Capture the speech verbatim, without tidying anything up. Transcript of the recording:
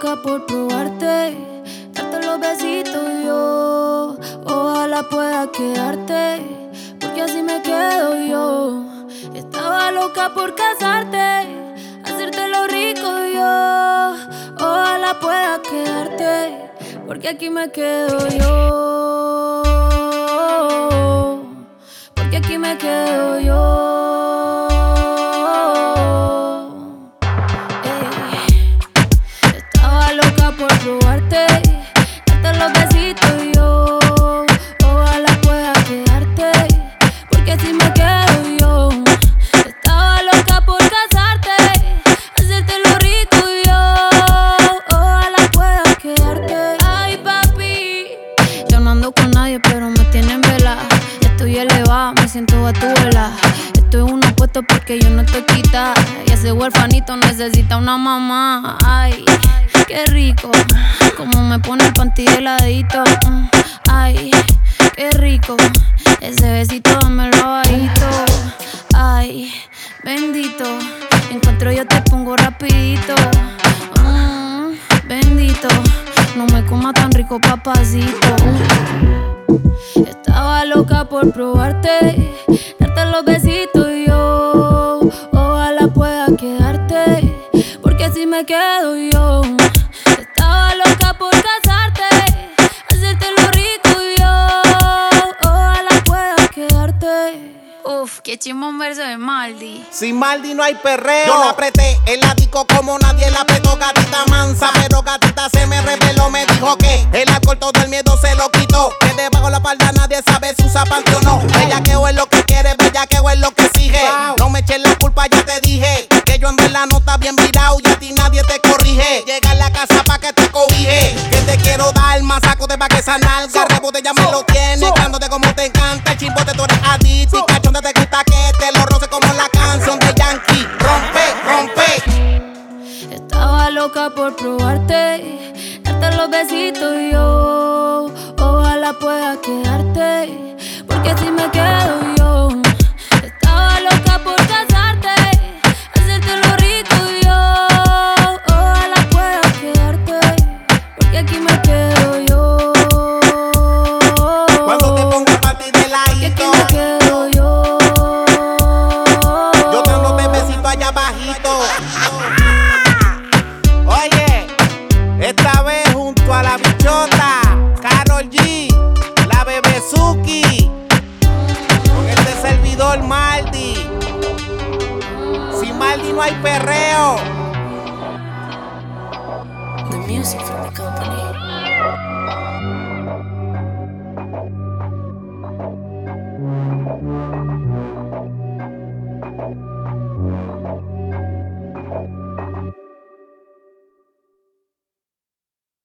loca por probarte, darte los besitos yo. Ojalá pueda quedarte, porque así me quedo yo. Estaba loca por casarte, hacerte lo rico yo. Ojalá pueda quedarte, porque aquí me quedo yo. Porque aquí me quedo yo. Ey. Estaba loca por probarte, darte los besitos yo. Ojalá pueda quedarte, porque así me quedo yo. Estaba loca por casarte, hacerte lo rico yo. Ojalá pueda quedarte. Ay, papi, yo no ando con nadie, pero me tienen vela. Estoy elevada, me siento Gatúbela. Estoy uno puesto porque yo no estoy quita. Y ese huerfanito necesita una mamá. Ay, qué rico, como me pone el panty heladito. Ay, qué rico, ese besito dámelo bajito. Ay, bendito, encuentro yo te pongo rapidito. Mm, bendito, no me coma tan rico, papacito. Estaba loca por probarte, darte los besitos yo. Ojalá pueda quedarte, porque así me quedo yo. Estaba loca por casarte, hacerte lo rico yo. Ojalá pueda quedarte. Uf, qué chimón un verso de Maldi. Sin Maldi no hay perreo. Yo la apreté, el látigo como nadie la apretó, gatita mansa. Pero gatita se me reveló, me dijo que el alcohol todo el miedo se lo quitó. Que debajo la espalda nadie sabe si usa panty o no. Bellaqueo es lo que quiere, bellaqueo es lo que exige. No me eches la culpa, ya te dije que yo en verdad no está bien virado y a ti nadie te corrige. Llega a la casa pa' que te cobije, que te quiero dar más saco de pa' que esa nalga. Rebote ya me lo tienes, dándote como te encanta. El chimbote tú eres adicto y cachonde te gusta que te lo roce como la canción de Yankee. Rompe, rompe. Estaba loca por probarte, darte los besitos yo. Ojalá pueda quedarte, porque así me quedo yo. Estaba loca por casarte, hacerte lo rico yo. Ojalá pueda quedarte, porque aquí me quedo yo. Cuando te pongo a partir de ladito, aquí me quedo yo. Yo dándote besito allá bajito. Oye, esta vez junto a la bichota, Karol G, la Bebezuki, con este servidor Maldi. Sin Maldi no hay perreo. The music from the company.